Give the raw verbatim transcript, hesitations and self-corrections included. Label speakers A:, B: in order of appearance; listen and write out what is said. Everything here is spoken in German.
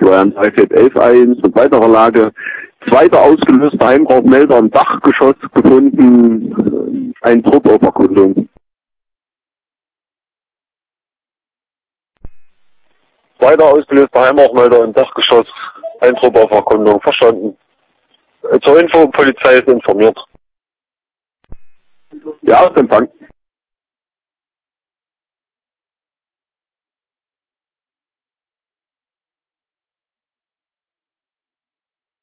A: Florian drei vier elf eins mit weiterer Lage. Zweiter ausgelöster Einbruchmelder im Dachgeschoss gefunden. Ein Trupp auf Erkundung.
B: Zweiter ausgelöster Einbruchmelder im Dachgeschoss. Ein Trupp auf Erkundung. Verstanden. Zur Info, Polizei ist informiert.
A: Ja, Empfang.